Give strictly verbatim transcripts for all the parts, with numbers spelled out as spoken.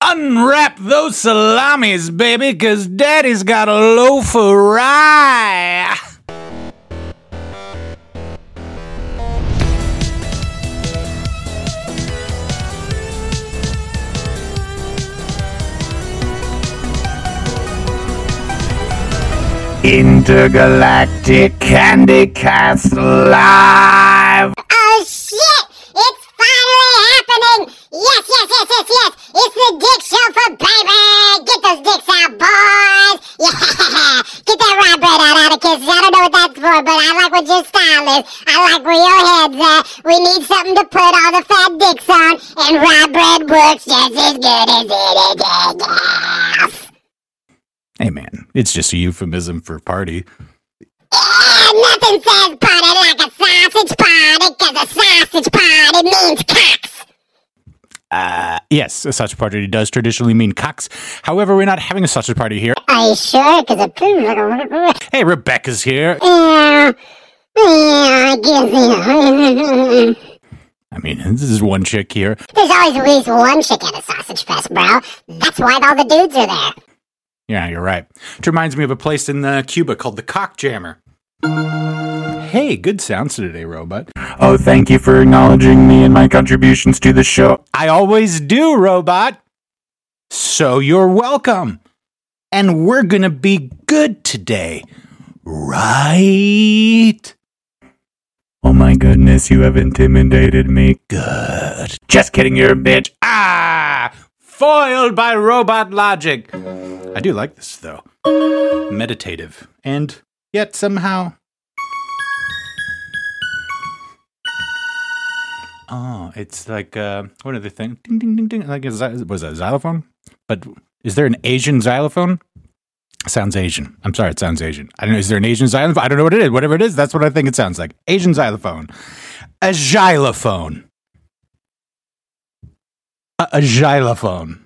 Unwrap those salamis, baby, cause daddy's got a loaf of rye. Intergalactic Candy Cast Live. Oh shit! It's finally happening! Yes, yes, yes, yes, yes! It's the Dick Show for baby! Get those dicks out, boys! Yeah! Get that rye bread out, out of kisses. I don't know what that's for, but I like what your style is. I like where your head's at. We need something to put all the fat dicks on, and rye bread works just as good as anything else. Hey man, it's just a euphemism for party. Yeah, nothing says party like a sausage party, cause a sausage party means cocks. Uh, yes, a sausage party does traditionally mean cocks. However, we're not having a sausage party here. Are you sure? Cause it feels like a... Hey, Rebecca's here. Yeah, yeah, I guess, yeah. I mean, this is one chick here. There's always at least one chick at a sausage fest, bro. That's why all the dudes are there. Yeah, you're right. It reminds me of a place in uh, Cuba called the Cock Jammer. Hey, good sounds today, Robot. Oh, thank you for acknowledging me and my contributions to the show. I always do, Robot. So you're welcome. And we're gonna be good today. Right? Oh my goodness, you have intimidated me. Good. Just kidding, you're a bitch. Ah! Foiled by robot logic. I do like this, though. Meditative. And yet somehow... Oh, it's like, uh, what are the things? Ding, ding, ding, ding. Like, a, was that a xylophone? But is there an Asian xylophone? Sounds Asian. I'm sorry, it sounds Asian. I don't know, is there an Asian xylophone? I don't know what it is. Whatever it is, that's what I think it sounds like. Asian xylophone. A xylophone. A, a xylophone.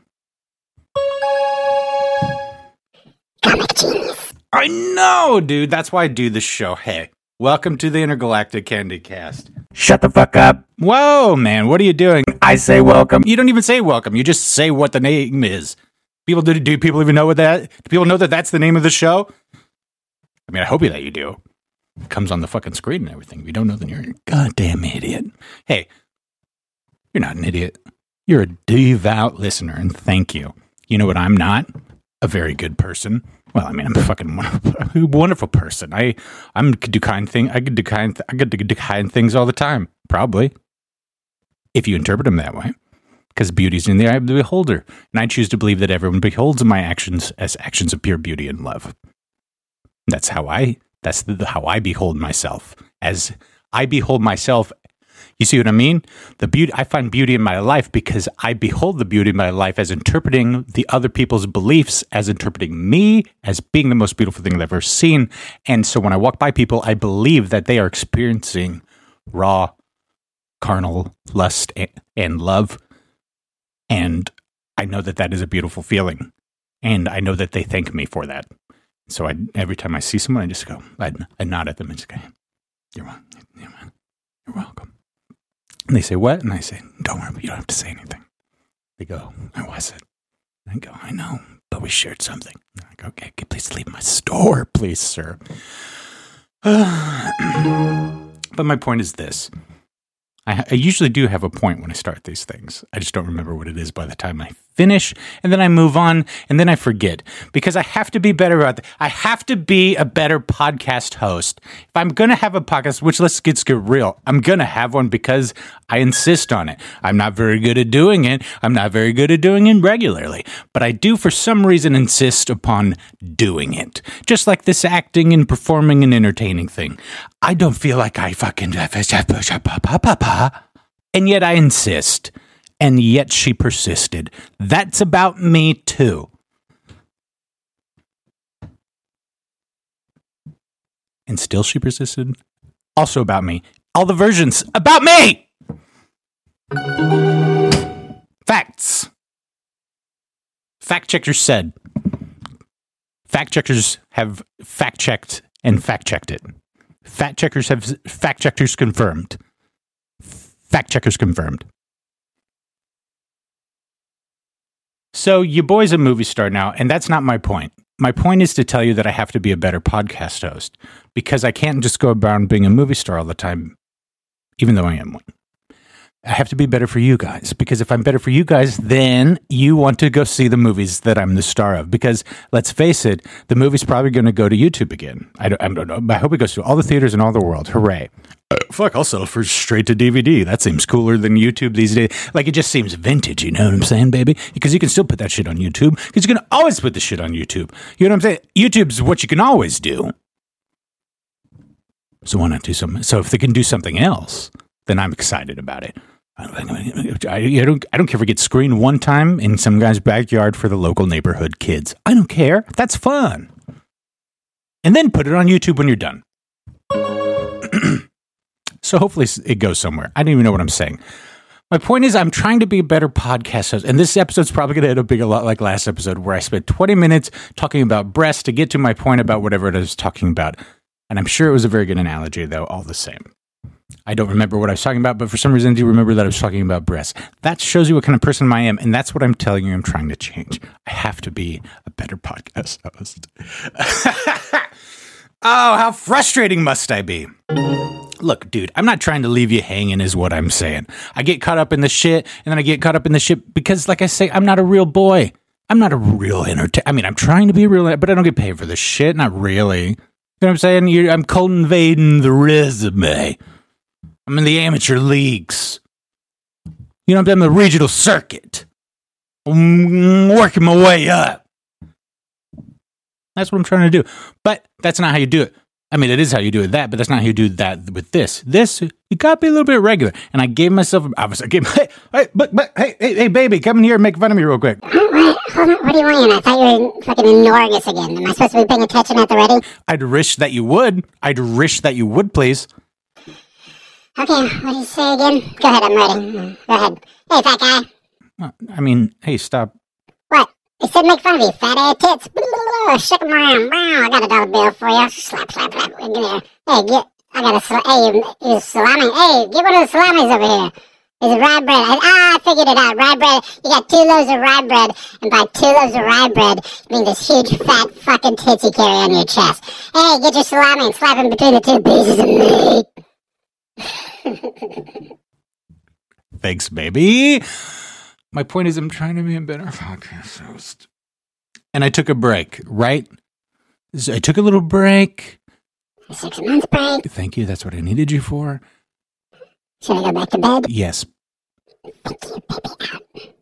I know, dude. That's why I do this show. Hey, welcome to the Intergalactic Candy Cast. Shut the fuck up. Whoa, man. What are you doing? I say welcome. You don't even say welcome. You just say what the name is. People do. Do people even know what that? Do people know that that's the name of the show? I mean, I hope that you do. It comes on the fucking screen and everything. If you don't know, then you're a goddamn idiot. Hey, you're not an idiot. You're a devout listener, and thank you. You know what I'm not? A very good person. Well, I mean, I'm a fucking wonderful, wonderful person. I, I'm could do kind thing. I could do kind. I could do kind things all the time. Probably, if you interpret them that way, because beauty's in the eye of the beholder, and I choose to believe that everyone beholds my actions as actions of pure beauty and love. That's how I. That's the, how I behold myself. As I behold myself. You see what I mean? The beauty, I find beauty in my life because I behold the beauty in my life as interpreting the other people's beliefs, as interpreting me as being the most beautiful thing I've ever seen. And so when I walk by people, I believe that they are experiencing raw, carnal lust and love. And I know that that is a beautiful feeling. And I know that they thank me for that. So I, every time I see someone, I just go, I, I nod at them and just go, you're welcome. You're welcome. And they say, what? And I say, don't worry, you don't have to say anything. They go, how was it? And I go, I know, but we shared something. And I go, okay, okay, please leave my store, please, sir. But my point is this. I, I usually do have a point when I start these things. I just don't remember what it is by the time I finish, and then I move on, and then I forget. Because I have to be better about that. I have to be a better podcast host. If I'm going to have a podcast, which let's get, get real, I'm going to have one because I insist on it. I'm not very good at doing it. I'm not very good at doing it regularly. But I do, for some reason, insist upon doing it. Just like this acting and performing and entertaining thing. I don't feel like I fucking... And yet I insist. And yet she persisted. That's about me too. And still she persisted. Also about me. All the versions about me! Facts. Fact checkers said. Fact checkers have fact checked and fact checked it. Fact checkers have fact checkers confirmed. Fact checkers confirmed. So your boy's a movie star now, and that's not my point. My point is to tell you that I have to be a better podcast host because I can't just go around being a movie star all the time, even though I am one. I have to be better for you guys because if I'm better for you guys, then you want to go see the movies that I'm the star of. Because let's face it, the movie's probably going to go to YouTube again. I don't, I don't know. But I hope it goes to all the theaters in all the world. Hooray. Uh, fuck, I'll settle for straight to D V D. That seems cooler than YouTube these days. Like, it just seems vintage, you know what I'm saying, baby? Because you can still put that shit on YouTube. Because you can always put the shit on YouTube. You know what I'm saying? YouTube's what you can always do. So why not do something? So if they can do something else, then I'm excited about it. I don't, I don't I don't care if it gets screened one time in some guy's backyard for the local neighborhood kids. I don't care. That's fun. And then put it on YouTube when you're done. So hopefully it goes somewhere. I don't even know what I'm saying. My point is I'm trying to be a better podcast host. And this episode's probably going to end up being a lot like last episode where I spent twenty minutes talking about breasts to get to my point about whatever it is I was talking about. And I'm sure it was a very good analogy, though, all the same. I don't remember what I was talking about, but for some reason I do remember that I was talking about breasts. That shows you what kind of person I am, and that's what I'm telling you I'm trying to change. I have to be a better podcast host. Oh, how frustrating must I be? Look, dude, I'm not trying to leave you hanging is what I'm saying. I get caught up in the shit, and then I get caught up in the shit because, like I say, I'm not a real boy. I'm not a real entertainer. I mean, I'm trying to be a real, but I don't get paid for this shit. Not really. You know what I'm saying? You're, I'm cultivating the resume. I'm in the amateur leagues. You know, I'm in the regional circuit. I'm working my way up. That's what I'm trying to do. But that's not how you do it. I mean, it is how you do it that, but that's not how you do that with this. This, you got to be a little bit regular. And I gave myself, I was, I gave, hey, hey, but, but, hey, hey, hey, baby, come in here and make fun of me real quick. What, hold on, what do you want? I thought you were fucking ignoring us again. Am I supposed to be paying attention at the ready? I'd wish that you would. I'd wish that you would, please. Okay, what do you say again? Go ahead, I'm ready. Go ahead. Hey, fat guy. I mean, hey, stop. What? He said make fun of you, fat ass tits. Shake them around. I got a dollar bill for you. Slap, slap, slap. Get there. Hey, get. I got a sal- hey, you salami. Hey, get one of the salamis over here. There's a rye bread. I, ah, I figured it out. Rye bread. You got two loaves of rye bread, and by two loaves of rye bread, you mean this huge fat fucking tits you carry on your chest. Hey, get your salami and slap him between the two pieces of meat. Thanks, baby. My point is I'm trying to be a better podcast host. And I took a break, right? So I took a little break. A six months break. Thank you. That's what I needed you for. Should I go back to bed? Yes. Thank you, baby.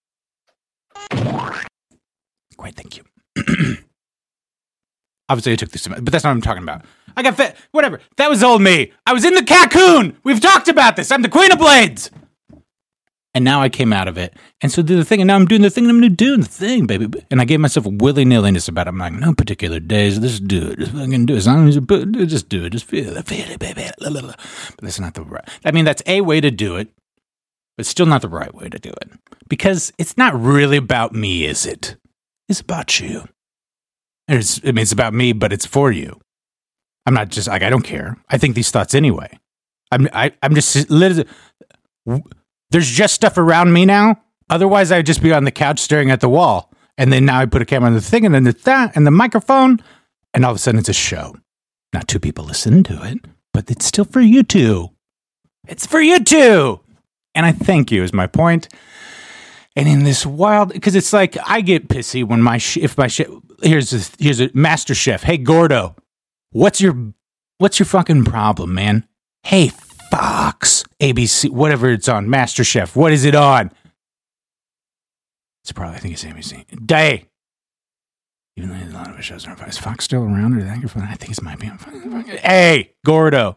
Out. Great, thank you. Obviously, I took this, but that's not what I'm talking about. I got fit. Whatever. That was old me. I was in the cocoon. We've talked about this. I'm the Queen of Blades. And now I came out of it. And so do the thing. And now I'm doing the thing. And I'm doing the thing, baby. And I gave myself a willy-nilliness about it. I'm like, no particular days. Just do it. Just fucking do it. As long as you put, just do it. Just feel it. Feel it, baby. But that's not the right. I mean, that's a way to do it. But still not the right way to do it. Because it's not really about me, is it? It's about you. It's, I mean, it's about me, but it's for you. I'm not just like, I don't care. I think these thoughts anyway. I'm, I, I'm just, there's just stuff around me now. Otherwise, I'd just be on the couch staring at the wall. And then now I put a camera on the thing and then the that and the microphone. And all of a sudden it's a show. Not two people listen to it, but it's still for you two. It's for you two. And I thank you is my point. And in this wild, because it's like, I get pissy when my, sh- if my shit, here's a, here's a master chef. Hey, Gordo, what's your, what's your fucking problem, man? Hey, Fox, A B C, whatever it's on, Master Chef, what is it on? It's probably, I think it's A B C. Day. Even though a lot of the shows aren't, is Fox still around? Or I think it might be on Fox. Hey, Gordo.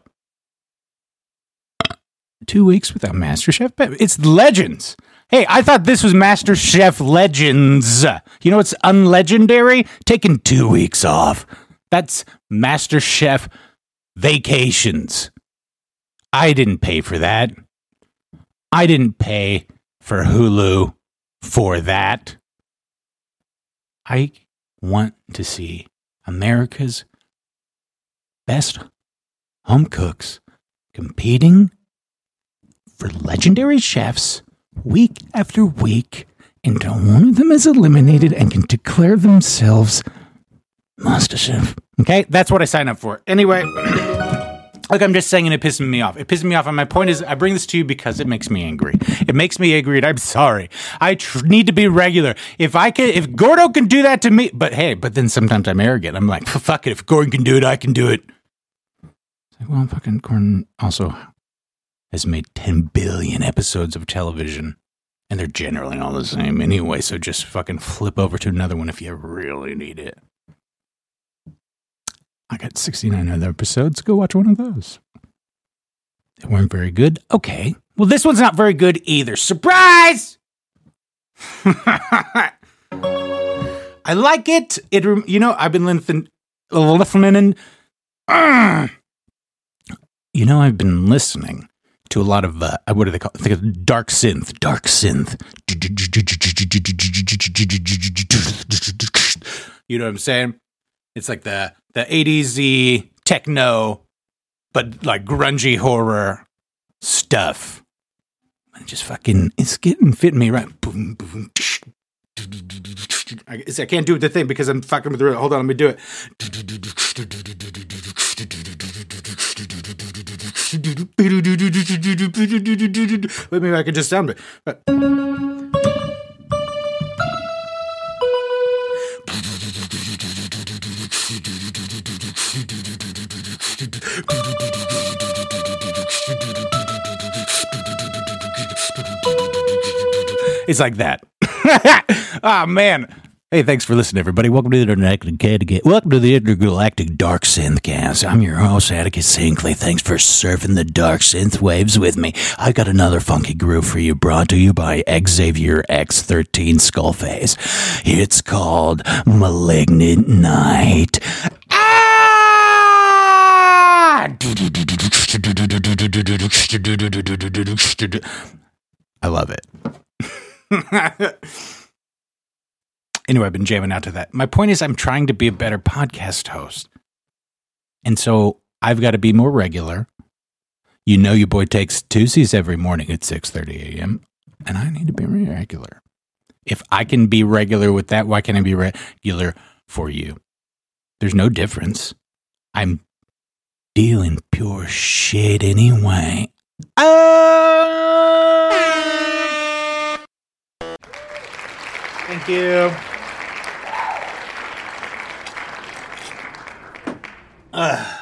Two weeks without Master Chef? It's Legends. Hey, I thought this was Master Chef Legends. You know what's unlegendary? Taking two weeks off. That's Master Chef Vacations. I didn't pay for that. I didn't pay for Hulu for that. I want to see America's best home cooks competing for legendary chefs week after week until one of them is eliminated and can declare themselves Master Chef. Okay, that's what I signed up for. Anyway, look, I'm just saying, and it pisses me off. It pisses me off, and my point is, I bring this to you because it makes me angry. It makes me angry, and I'm sorry. I tr- need to be regular. If I can, if Gordo can do that to me, but hey, but then sometimes I'm arrogant. I'm like, fuck it. If Gordon can do it, I can do it. Like, well, fucking Gordon also has made ten billion episodes of television, and they're generally all the same anyway, so just fucking flip over to another one if you really need it. I got sixty-nine other episodes. Go watch one of those. They weren't very good. Okay. Well, this one's not very good either. Surprise! I like it. It, you know, I've been listening. Uh, you know, I've been listening to a lot of, uh, what do they call it? Think of dark synth. Dark synth. You know what I'm saying? It's like the, the eighties-y techno, but like grungy horror stuff. And just fucking, it's getting fitting me right. Boom, boom. I, I can't do the thing because I'm fucking with the, hold on, let me do it. Maybe I can just sound it. But. It's like that. Oh, man. Hey, thanks for listening, everybody. Welcome to the Intergalactic, welcome to the Intergalactic Dark Synthcast. I'm your host, Atticus Hinckley. Thanks for surfing the dark synth waves with me. I got another funky groove for you, brought to you by Xavier X thirteen Skullface. It's called Malignant Night. Ah! I love it. Anyway, I've been jamming out to that. My point is, I'm trying to be a better podcast host. And so I've got to be more regular. You know, your boy takes Tuesdays every morning at six thirty a.m. And I need to be regular. If I can be regular with that, why can't I be regular for you? There's no difference. I'm dealing pure shit anyway. Oh! Thank you. Uh,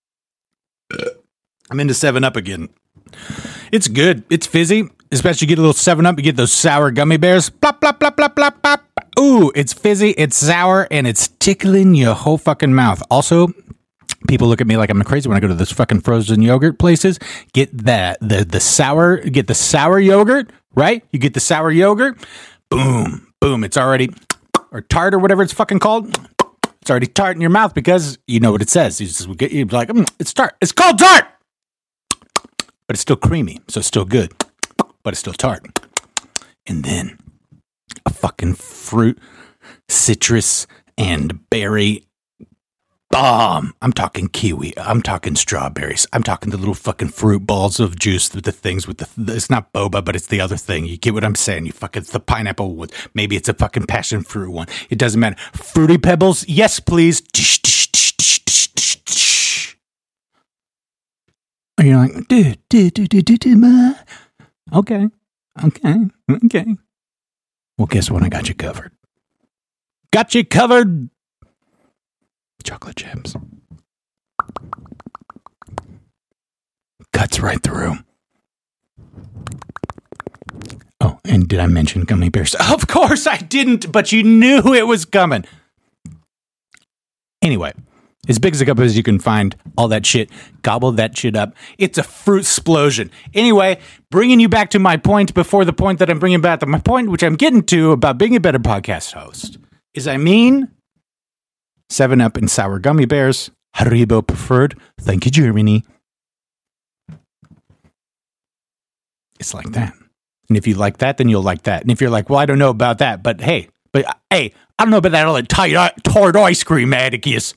I'm into seven up again. It's good. It's fizzy. Especially you get a little seven up, you get those sour gummy bears. Plop, plop, plop, plop, plop, plop. Ooh, it's fizzy, it's sour, and it's tickling your whole fucking mouth. Also, people look at me like I'm crazy when I go to those fucking frozen yogurt places. Get that, the, the sour, get the sour yogurt, right? You get the sour yogurt. Boom. Boom, it's already, or tart or whatever it's fucking called. It's already tart in your mouth because you know what it says. You just get you like, mm, it's tart. It's called tart, but it's still creamy, so it's still good, but it's still tart. And then a fucking fruit, citrus, and berry bomb. I'm talking kiwi. I'm talking strawberries. I'm talking the little fucking fruit balls of juice with the things with the, it's not boba, but it's the other thing. You get what I'm saying? You fucking, it's the pineapple one. Maybe it's a fucking passion fruit one. It doesn't matter. Fruity Pebbles? Yes, please. And you're like, dude, dude, dude, dude, dude, dude, okay, okay, okay. Well, guess what? I got you covered. Got you covered. Chocolate chips. Cuts right through. Oh, and did I mention gummy bears? Of course I didn't, but you knew it was coming. Anyway, as big as a cup as you can find, all that shit, gobble that shit up. It's a fruit explosion. Anyway, bringing you back to my point before the point that I'm bringing back to my point, which I'm getting to about being a better podcast host, is I mean... seven up and sour gummy bears. Haribo preferred. Thank you, Germany. It's like that. And if you like that, then you'll like that. And if you're like, well, I don't know about that, but hey, but uh, hey, I don't know about that all that tight, tart ice cream, Atticus.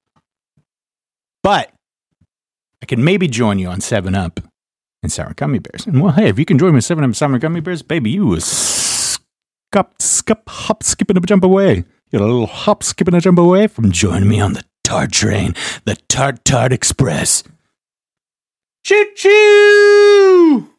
But I can maybe join you on seven up and sour gummy bears. And well, hey, if you can join me on seven up and sour gummy bears, baby, you was hop, skip, hop, skip, and a jump away. You're a little hop, skip, and a jump away from joining me on the Tart Train, the Tart Tart Express. Choo-choo!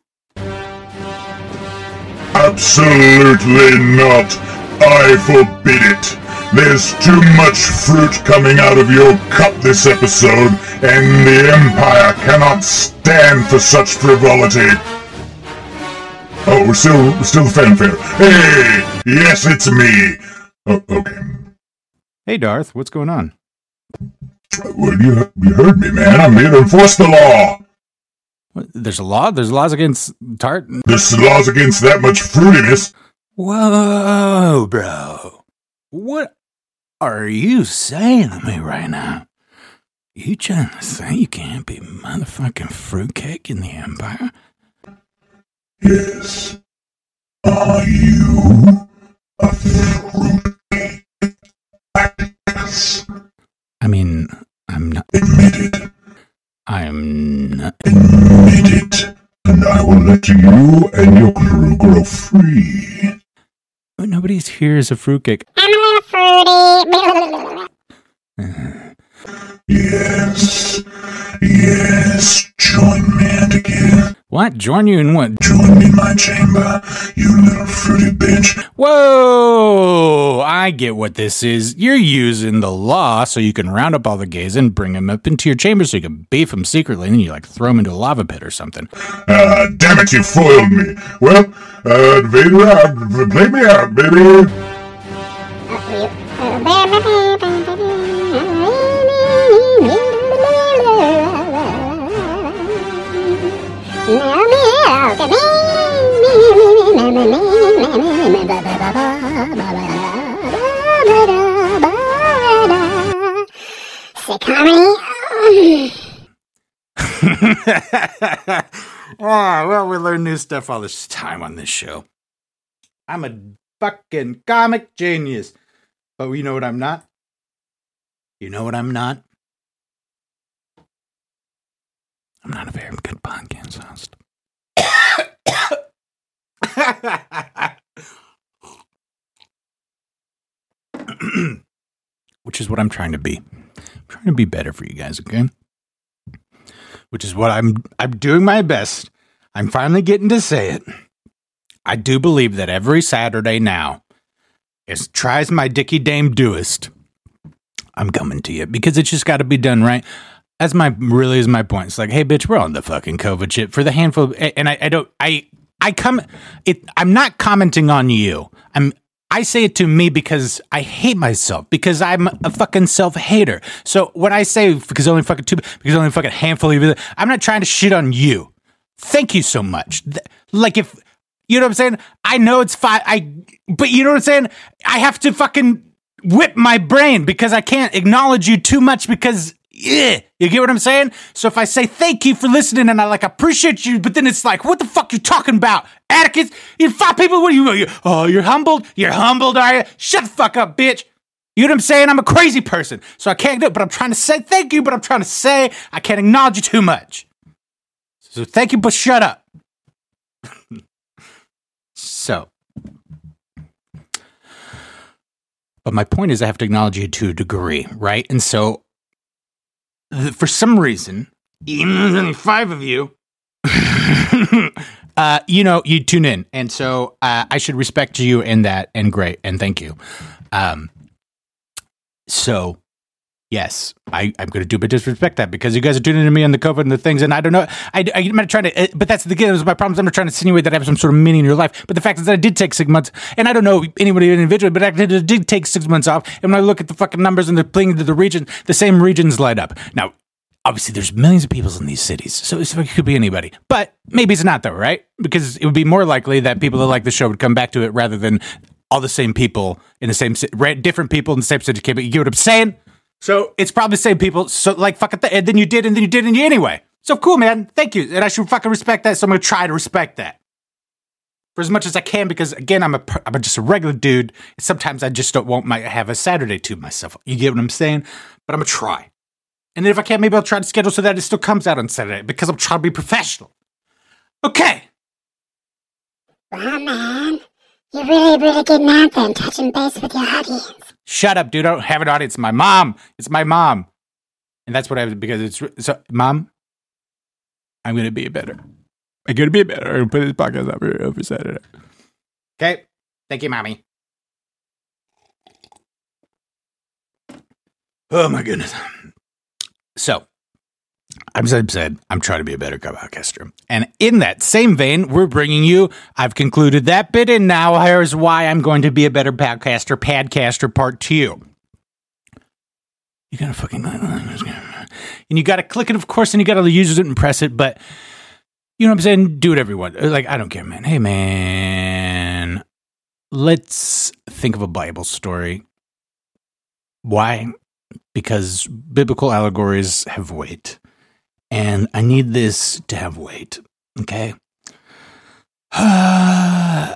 Absolutely not. I forbid it. There's too much fruit coming out of your cup this episode, and the Empire cannot stand for such frivolity. Oh, we're still, we're still fanfare. Hey, yes, it's me. Oh, okay. Hey, Darth, what's going on? Well, you, you heard me, man. I'm here to enforce the law. What, there's a law? There's laws against tart? There's laws against that much fruitiness. Whoa, bro. What are you saying to me right now? You trying to say you can't be motherfucking fruitcake in the Empire? Yes. Are you a fruitcake? I mean, I'm not. Admit it. I'm not. Admit it, and I will let you and your crew grow free. But nobody's here as a fruitcake. I'm a little fruity. Yes. Yes. Join me and again. What? Join you in what? Join me in my chamber, you little fruity bitch. Whoa! I get what this is. You're using the law so you can round up all the gays and bring them up into your chamber so you can beef them secretly and then you like throw them into a lava pit or something. Ah, uh, damn it, you foiled me. Well, uh, Vader out. Play me out, baby. Oh, well, we learn new stuff all this time on this show. I'm a fucking comic genius. But you know what I'm not? You know what I'm not? I'm not a very good podcast host. Which is what I'm trying to be. I'm trying to be better for you guys, okay? Which is what I'm I'm doing my best. I'm finally getting to say it. I do believe that every Saturday now, as tries my dicky dame doest, I'm coming to you because it's just got to be done right. That's my really is my point. It's like, hey, bitch, we're on the fucking COVID shit for the handful, of, and I, I don't, I, I come, it. I'm not commenting on you. I'm, I say it to me because I hate myself because I'm a fucking self-hater. So when I say because only fucking two, because only fucking handful of you, I'm not trying to shit on you. Thank you so much. Like if. You know what I'm saying? I know it's fine. I, but you know what I'm saying? I have to fucking whip my brain because I can't acknowledge you too much because, yeah, you get what I'm saying? So if I say thank you for listening and I like appreciate you, but then it's like, what the fuck you talking about? Atticus, you five people, what are you, you? Oh, you're humbled? You're humbled, are you? Shut the fuck up, bitch. You know what I'm saying? I'm a crazy person, so I can't do it, but I'm trying to say thank you, but I'm trying to say I can't acknowledge you too much. So thank you, but shut up. So, but my point is I have to acknowledge you to a degree, right? And so, for some reason, even though there's only five of you, uh, you know, you tune in. And so uh, I should respect you in that, and great, and thank you. Um, so, yes, I, I'm going to do but disrespect that because you guys are tuning into me on the COVID and the things, and I don't know. I, I, I'm not trying to, but that's the again, my problem. I'm not trying to insinuate that I have some sort of meaning in your life. But the fact is that I did take six months, and I don't know anybody individually, but I did, did take six months off. And when I look at the fucking numbers and they're playing into the region, the same regions light up. Now, obviously, there's millions of people in these cities, so it could be anybody. But maybe it's not, though, right? Because it would be more likely that people that like the show would come back to it rather than all the same people in the same city, different people in the same city. You get what I'm saying? So it's probably the same people. So like, fuck it, and then you did, and then you did, and you anyway. So cool, man. Thank you. And I should fucking respect that. So I'm going to try to respect that for as much as I can, because again, I'm a, I'm just a regular dude. Sometimes I just don't want my, have a Saturday to myself. You get what I'm saying? But I'm going to try. And then if I can't, maybe I'll try to schedule so that it still comes out on Saturday because I'm trying to be professional. Okay. Well, man, You're really, really getting out there and touching base with your audience. Shut up, dude. I don't have an audience. It's my mom. It's my mom. And that's what I because it's so Mom, I'm gonna be better. I'm gonna be better. I'm gonna put this podcast up here over Saturday. Okay. Thank you, Mommy. Oh my goodness. So As I've said, I'm trying to be a better podcaster. And in that same vein, we're bringing you, I've concluded that bit, and now here's why I'm going to be a better podcaster, Padcaster Part two. You gotta fucking... And you gotta click it, of course, and you gotta use it and press it, but... You know what I'm saying? Do it, everyone. Like, I don't care, man. Hey, man. Let's think of a Bible story. Why? Because biblical allegories have weight. And I need this to have weight. Okay? Uh,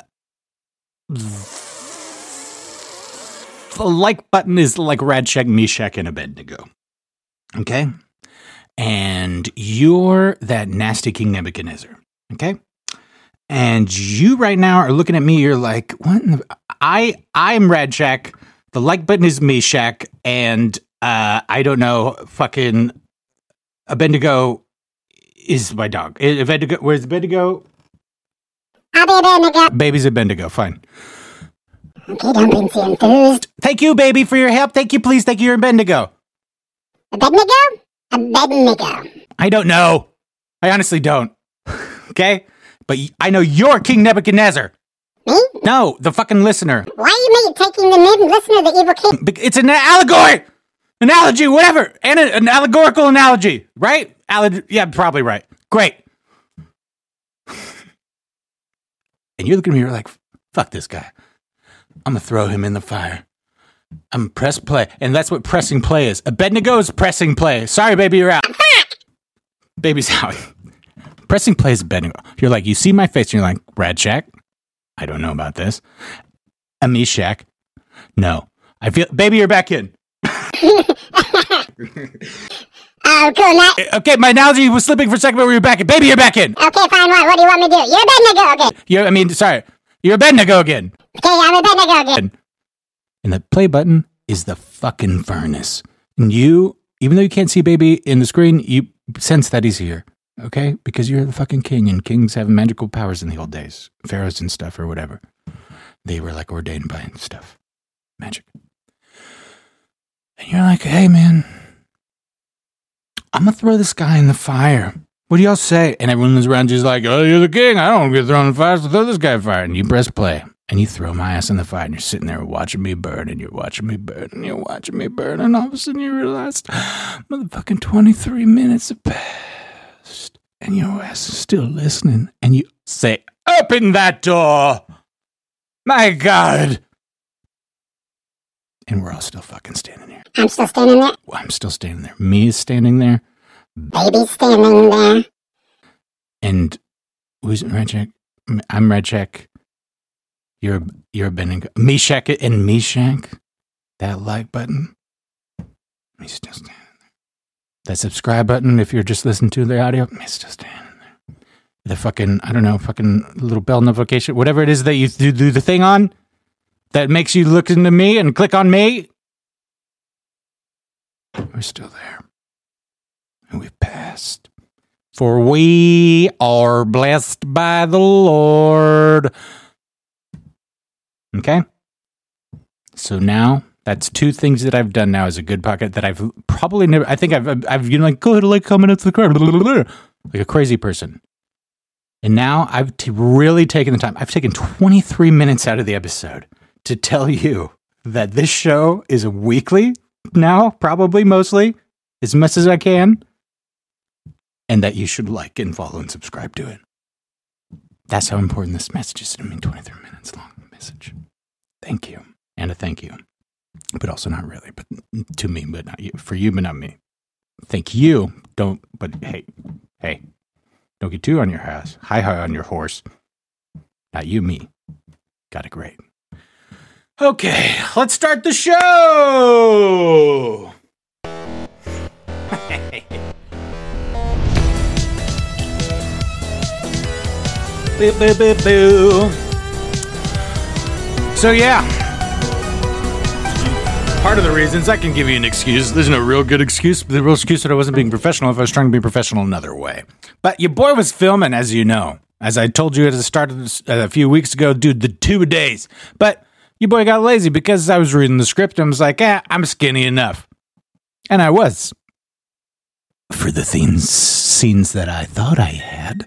the like button is like Radshak, Meshach, and Abednego. Okay? And you're that nasty King Nebuchadnezzar. Okay? And you right now are looking at me, you're like, what? In the, I, I'm Radshak, the like button is Meshach, and uh, I don't know, fucking Abednego is my dog. Abednego, where's Abednego? I'll be Abednego. Baby's Abednego, fine. Okay, don't be so enthused. Thank you, baby, for your help. Thank you, please. Thank you, you're Abednego. Abednego? Abednego. I don't know. I honestly don't. Okay? But I know you're King Nebuchadnezzar. Me? No, the fucking listener. Why are you me taking the nib listener, the evil king? It's an allegory! Analogy, whatever. And an allegorical analogy, right? Alleg- yeah, probably right. Great. And you're looking at me, you're like, fuck this guy. I'm going to throw him in the fire. I'm going to press play. And that's what pressing play is. Abednego's pressing play. Sorry, baby, you're out. Baby's out. Pressing play is Abednego. You're like, you see my face, and you're like, Radshak? I don't know about this. A Meshach? No. I feel, baby, you're back in. Oh, cool. Not- okay, my analogy was slipping for a second, but we were back in. Baby, you're back in. Okay, fine. What? What do you want me to do? You're Abednego again. You're, I mean, sorry. You're Abednego again. Okay, I'm Abednego again. And the play button is the fucking furnace. And you, even though you can't see baby in the screen, you sense that he's here. Okay? Because you're the fucking king, and kings have magical powers in the old days. Pharaohs and stuff or whatever. They were like ordained by stuff. Magic. And you're like, hey, man, I'm going to throw this guy in the fire. What do y'all say? And everyone is around you is like, oh, you're the king. I don't get thrown in the fire, so throw this guy in the fire. And you press play. And you throw my ass in the fire, and you're sitting there watching me burn, and you're watching me burn, and you're watching me burn, and all of a sudden you realize, motherfucking twenty-three minutes have passed, and your ass is still listening, and you say, open that door! My God! And we're all still fucking standing there. I'm still standing there? Well, I'm still standing there. Me is standing there. Baby's standing there. And who's Radshak? I'm Radshak. You're you're Abednego. Meshach and Meshach. That like button. He's still standing there. That subscribe button, if you're just listening to the audio, he's still standing there. The fucking, I don't know, fucking little bell notification, whatever it is that you do, do the thing on, that makes you look into me and click on me. We're still there. And we've passed. For we are blessed by the Lord. Okay? So now, that's two things that I've done now as a good pocket that I've probably never, I think I've, I've you know, like, go ahead, like, comment at the card, like a crazy person. And now I've t- really taken the time. I've taken twenty-three minutes out of the episode to tell you that this show is a weekly now, probably, mostly, as much as I can, and that you should like and follow and subscribe to it. That's how important this message is. I mean, twenty-three minutes long message. Thank you. And a thank you. But also not really, but to me, but not you. For you, but not me. Thank you. Don't, but hey, hey, don't get too on your house. High, high on your horse. Not you, me. Got it great. Okay, let's start the show. Boo, boo, boo, boo. So yeah, part of the reasons I can give you an excuse. There's no real good excuse. The real excuse that I wasn't being professional if I was trying to be professional another way. But your boy was filming, as you know, as I told you at the start of this, uh, a few weeks ago, dude, the two days. But your boy got lazy because I was reading the script and was like, eh, I'm skinny enough. And I was. For the things, scenes that I thought I had.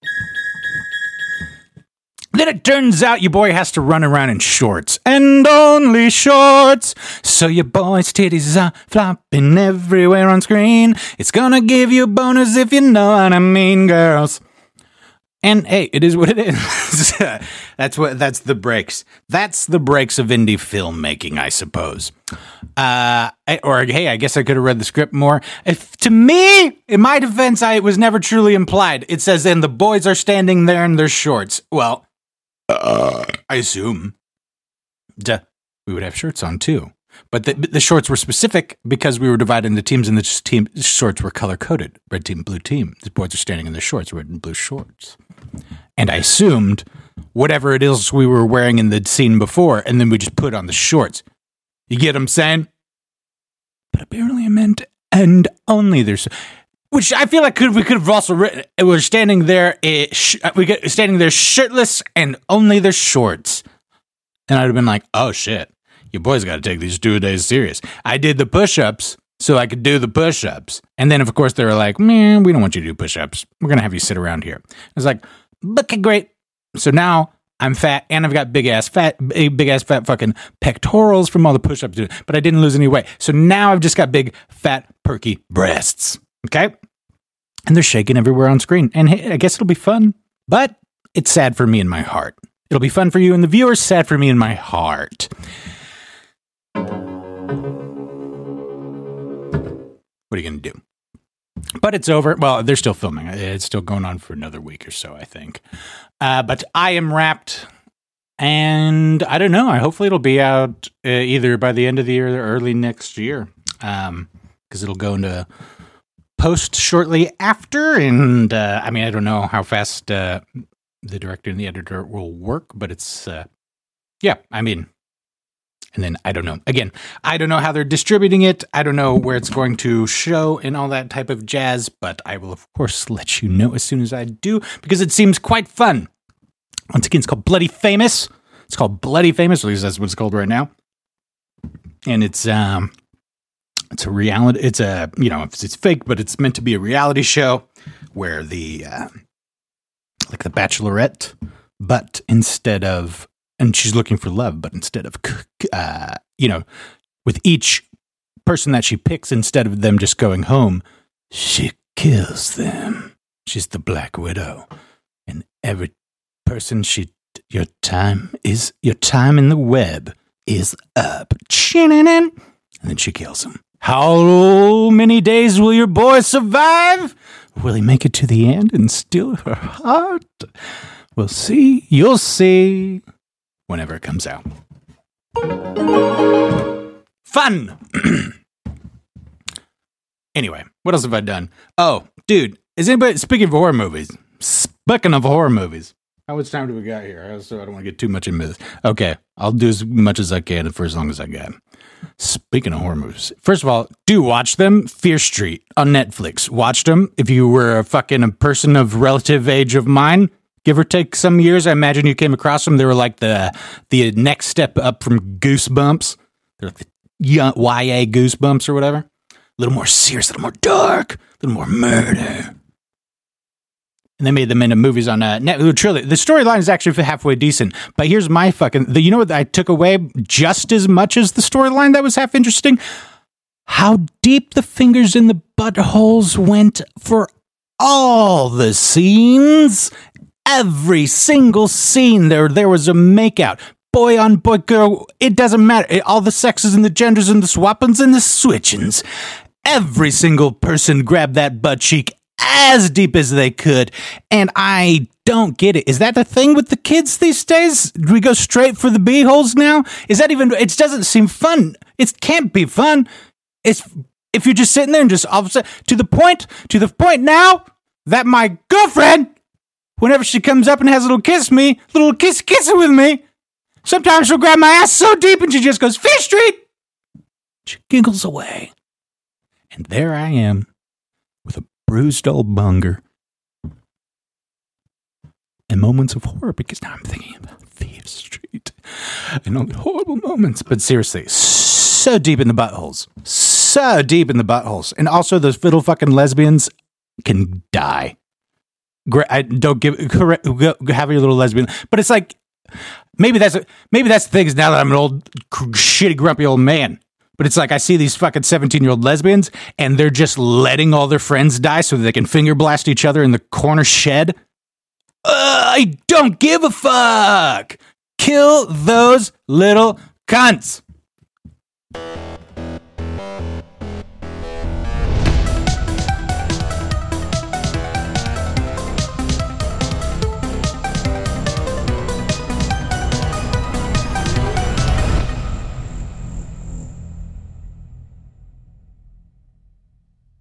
Then it turns out your boy has to run around in shorts. And only shorts. So your boy's titties are flopping everywhere on screen. It's gonna give you bonus if you know what I mean, girls. And hey, it is what it is. That's what, that's the breaks. That's the breaks of indie filmmaking, I suppose. Uh, or hey, I guess I could have read the script more. If to me, in my defense, I, it was never truly implied. It says, and the boys are standing there in their shorts. Well, Uh, I assume duh, we would have shirts on too, but the, the shorts were specific because we were divided into teams, and the team shorts were color coded: red team, blue team. The boys are standing in their shorts, red and blue shorts. And I assumed whatever it is we were wearing in the scene before, and then we just put on the shorts. You get what I'm saying? But apparently, I meant and only there's. Which I feel like could we could have also written. We're standing there, uh, sh- we get standing there shirtless and only their shorts, and I'd have been like, "Oh shit, your boys got to take these two days serious." I did the push-ups so I could do the push-ups, and then of course they were like, "Man, we don't want you to do push-ups. We're gonna have you sit around here." I was like, "Okay, great." So now I'm fat and I've got big ass fat, big ass fat fucking pectorals from all the push-ups, but I didn't lose any weight. So now I've just got big fat perky breasts. Okay? And they're shaking everywhere on screen. And hey, I guess it'll be fun, but it's sad for me in my heart. It'll be fun for you and the viewers, sad for me in my heart. What are you going to do? But it's over. Well, they're still filming. It's still going on for another week or so, I think. Uh, but I am wrapped. And I don't know. I hopefully it'll be out uh, either by the end of the year or early next year. Um, because it'll go into post shortly after, and uh, I mean, I don't know how fast uh, the director and the editor will work, but it's, uh, yeah, I mean, and then I don't know. Again, I don't know how they're distributing it. I don't know where it's going to show and all that type of jazz, but I will, of course, let you know as soon as I do, because it seems quite fun. Once again, it's called Bloody Famous. It's called Bloody Famous, at least that's what it's called right now. And it's, um, It's a reality. It's a, you know, it's, it's fake, but it's meant to be a reality show where the, uh, like the Bachelorette, but instead of, and she's looking for love, but instead of, uh, you know, with each person that she picks, instead of them just going home, she kills them. She's the Black Widow. And every person she, your time is, your time in the web is up. And then she kills him. How many days will your boy survive? Will he make it to the end and steal her heart? We'll see. You'll see. Whenever it comes out. Fun! Anyway, what else have I done? Oh, dude, is anybody, speaking of horror movies, speaking of horror movies, how much time do we got here? I also I don't want to get too much into this. Okay, I'll do as much as I can for as long as I can. Speaking of horror movies, first of all, do watch them. Fear Street on Netflix. Watched them. If you were a fucking a person of relative age of mine, give or take some years, I imagine you came across them. They were like the the next step up from Goosebumps. They're like the Y A Goosebumps or whatever. A little more serious, a little more dark, a little more murder. And they made them into movies on uh, Netflix. Truly, the storyline is actually halfway decent. But here's my fucking... The, you know what I took away just as much as the storyline that was half interesting? How deep the fingers in the buttholes went for all the scenes. Every single scene, there, there was a makeout. Boy on boy, girl, it doesn't matter. It, all the sexes and the genders and the swappings and the switchings. Every single person grabbed that butt cheek as deep as they could, and I don't get it. Is that the thing with the kids these days? Do we go straight for the b-holes now? Is that even... It doesn't seem fun. It can't be fun. It's if you're just sitting there and just all of a sudden... To the point, to the point now that my girlfriend, whenever she comes up and has a little kiss me, little kiss kissing with me, Sometimes she'll grab my ass so deep and she just goes, Fish Street! She giggles away. And there I am with a bruised old bunger. And moments of horror because now I'm thinking about Thieves Street. And all the horrible moments. But seriously, so deep in the buttholes. So deep in the buttholes. And also those little fucking lesbians can die. I don't give correct, have your little lesbian. But it's like, maybe that's maybe that's the thing is now that I'm an old, shitty, grumpy old man. But it's like I see these fucking seventeen-year-old lesbians and they're just letting all their friends die so that they can finger blast each other in the corner shed. Uh, I don't give a fuck. Kill those little cunts.